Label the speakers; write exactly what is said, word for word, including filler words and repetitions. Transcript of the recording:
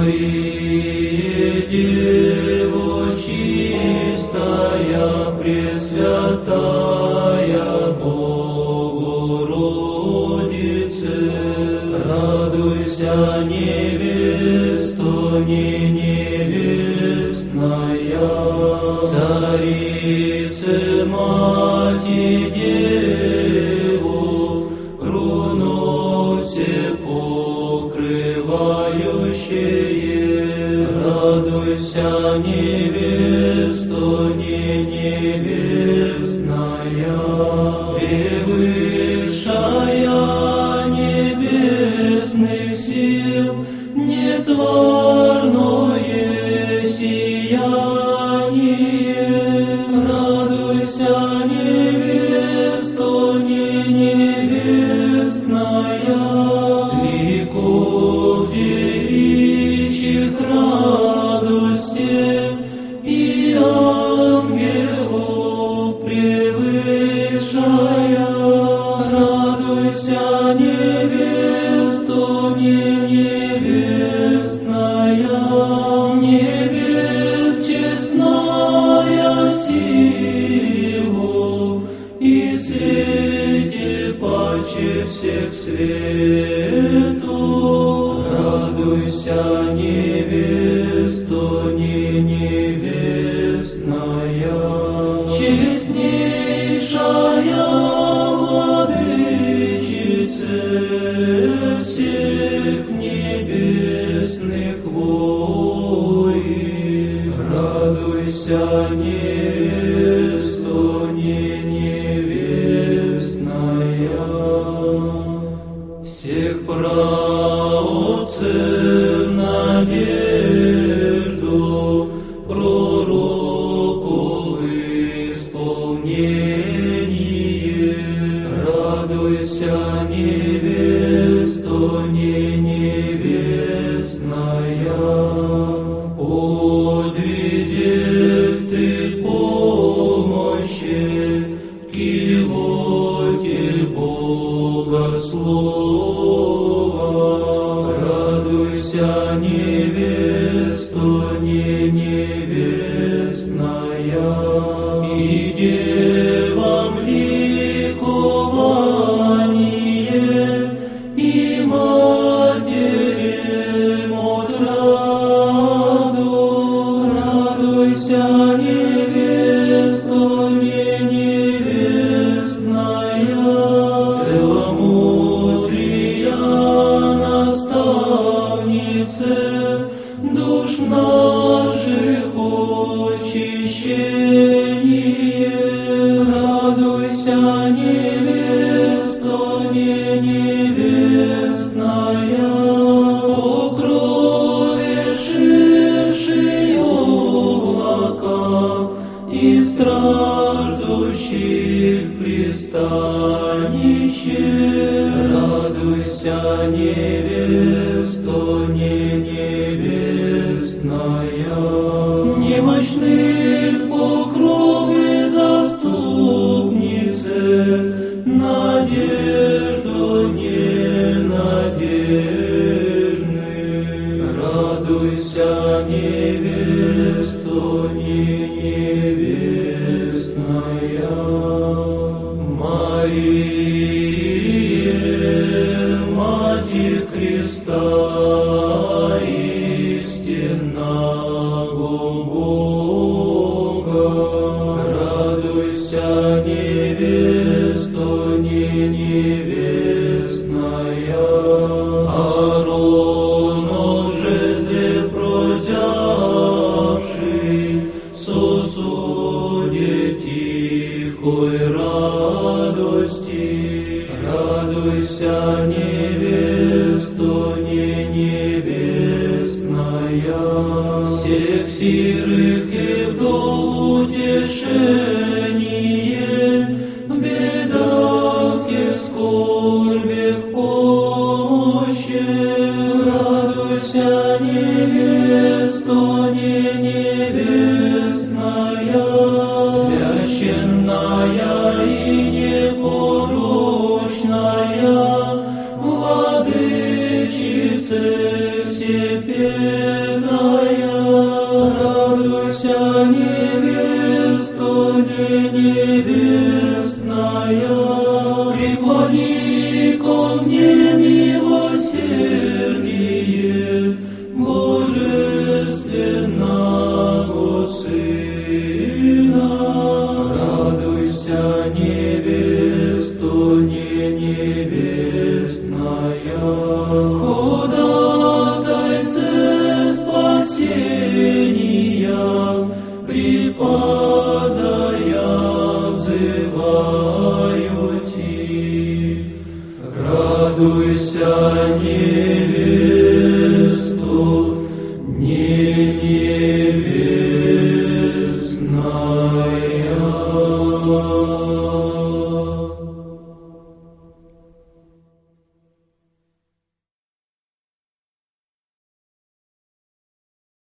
Speaker 1: Мария, Дева чистая, Пресвятая Богородице, радуйся, невесто, не невестная, Царице, Мати, Деву, руно все покрывающее, радуйся, невесто, не невестная, превысшая небесных сил, нетварное сияние, радуйся, невесто, не невестная, ликов девичьих радости и ангелов превышая, радуйся, невесто, не невестная, небес честная силу и свете паче всех свету, радуйся, невесто, не невестная, честнейшая владычице всех небесных воинов, радуйся, невесто, не невестная, всех праотцев надежду, пророков исполнение, радуйся, невесто, не невестная, в подвизях ты помощи, кивоте Богослова, радуйся, невесто, не невестная, и девам ликование, и матерям отраду, радуйся, невесто, не невестная, целомудрия наставнице, душ наших очищение, радуйся, невесто, не невестная, покровившие облака и страждущих пристанище, радуйся, невесто, не невестная, немощных покровы заступнице, надежду ненадежных, радуйся, невесто, не невестная, Мария, Матерь Христа, истинного Бога, радуйся, невесто, не невестная, Ааронов жезле прозявший, сосуде тихой радости, радуйся, невесто, не невестная, всех сирых и вдов утешение, в бедах и скорбях помощи, радуйся, невесто, не невестная, священная и непорочная, владычице все песни. ходатайце спасения, припадая взываю Ти. Радуйся, невеста,